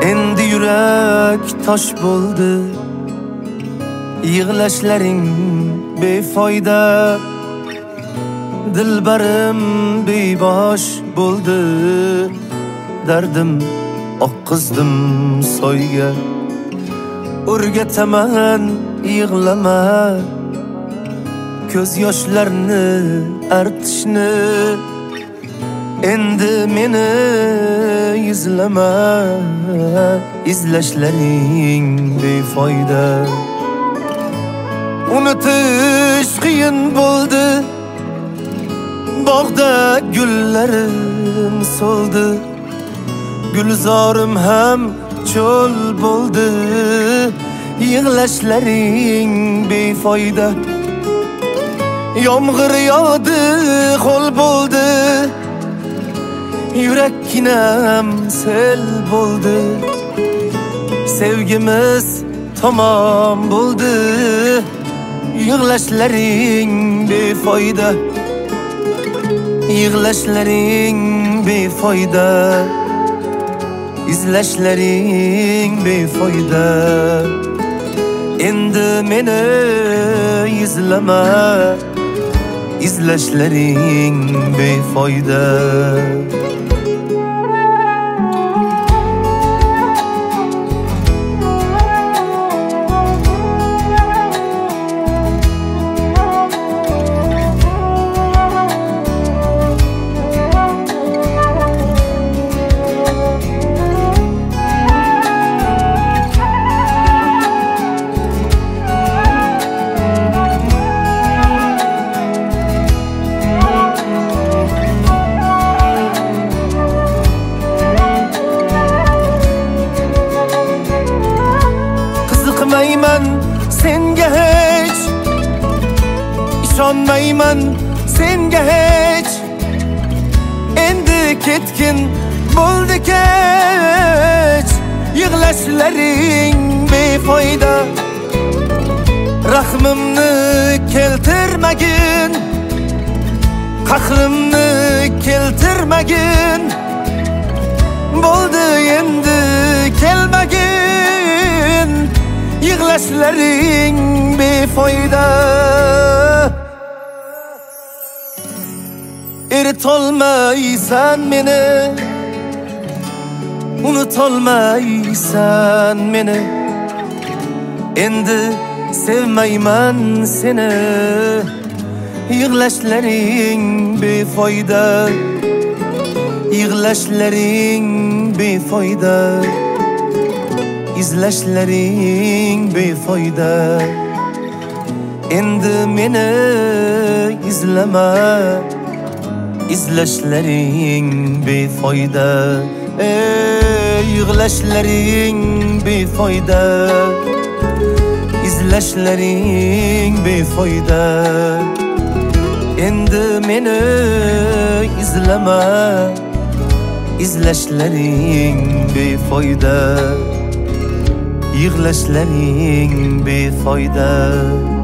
Endi yürek taş bo'ldi, yig'lashlaring befoyda. Dilbarim bebash bo'ldi, dardim oqqizdim soyga. O'rgataman yig'lama, ko'z yoshlarni artishni. Endi meni izlama, izlashlaring befoyda. Unutish qiyin bo'ldi, bog'da gullarim soldi, gulzorim ham cho'l bo'ldi. Yig'lashlaring befoyda. Yomg'ir yog'di, qo'l bo'ldi, yurakkinam sel bo'ldi. Sevgimiz tamom bo'ldi, yig'lashlaring befoyda. Yig'lashlaring befoyda, izlashlaring befoyda. Endi meni izlama, izlashlaring befoyda. Qiziqmayman senga hech, ishonmayman senga hech. Endi ketgin bo'ldi kech, yig'lashlaring befoyda. Rahmimni keltirmagin, qahrimni keltirmagin. Bo'ldi endi kelmagin, yig'lashlaring befoyda. Eritolmaysan meni, unutolmaysan meni. Endi sevmayman seni, yig'lashlaring befoyda. Yig'lashlaring befoyda, izlashlaring befoyda. Endi meni izlama, izlashlaring befoyda. Yig'lashlaring befoyda, izlashlaring befoyda. Endi meni izlama, izlashlaring befoyda. Yig'lashlaring befoyda.